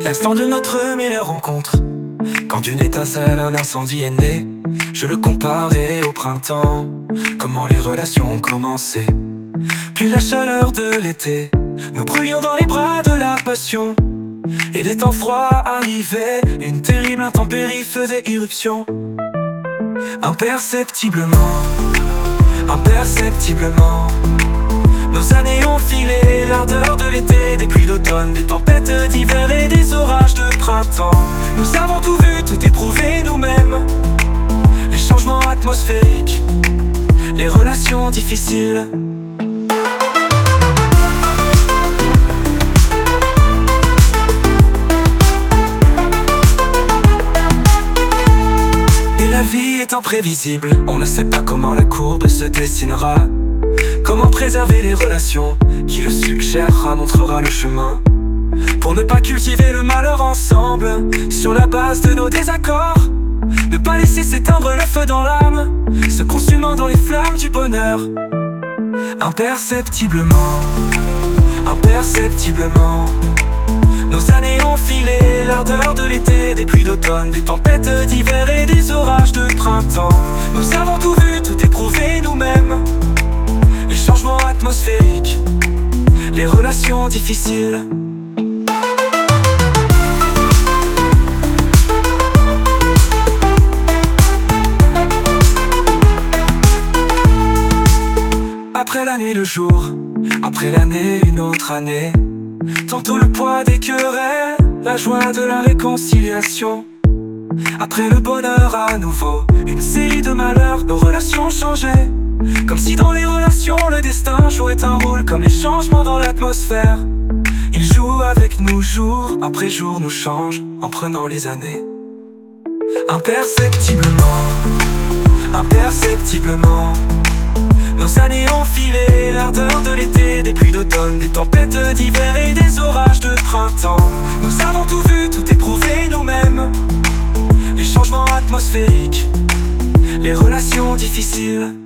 L'instant de notre meilleure rencontre, quand d'une étincelle un incendie est né. Je le comparais au printemps, comment les relations ont commencé. Puis la chaleur de l'été, nous brûlions dans les bras de la passion. Et des temps froids arrivaient, une terrible intempérie faisait irruption. Imperceptiblement, imperceptiblement, nos années ont filé, l'ardeur de l'été, des pluies d'automne, des tempêtes d'hiver et des orages de printemps. Nous avons tout vu, tout éprouvé nous-mêmes. Les changements atmosphériques, les relations difficiles. Et la vie est imprévisible, on ne sait pas comment la courbe se dessinera. Comment préserver les relations, qui le suggérera, montrera le chemin. Pour ne pas cultiver le malheur ensemble, sur la base de nos désaccords. Ne pas laisser s'éteindre le feu dans l'âme, se consumant dans les flammes du bonheur. Imperceptiblement, imperceptiblement, nos années ont filé, l'ardeur de l'été, des pluies d'automne, des tempêtes d'hiver et des orages de printemps. Nous avons tout vu, tout éprouvé nous-mêmes. Les changements atmosphériques, les relations difficiles. Après l'année le jour, après l'année une autre année. Tantôt le poids des querelles, la joie de la réconciliation. Après le bonheur à nouveau, une série de malheurs, nos relations changeaient. Comme si dans les relations le destin jouait un rôle, comme les changements dans l'atmosphère. Il joue avec nous jour après jour, nous change en prenant les années. Imperceptiblement, imperceptiblement, nos années ont filé, l'ardeur de l'été, des pluies d'automne, des tempêtes d'hiver et des orages de printemps. Nous avons tout vu, tout éprouvé nous-mêmes. Les changements atmosphériques, les relations difficiles.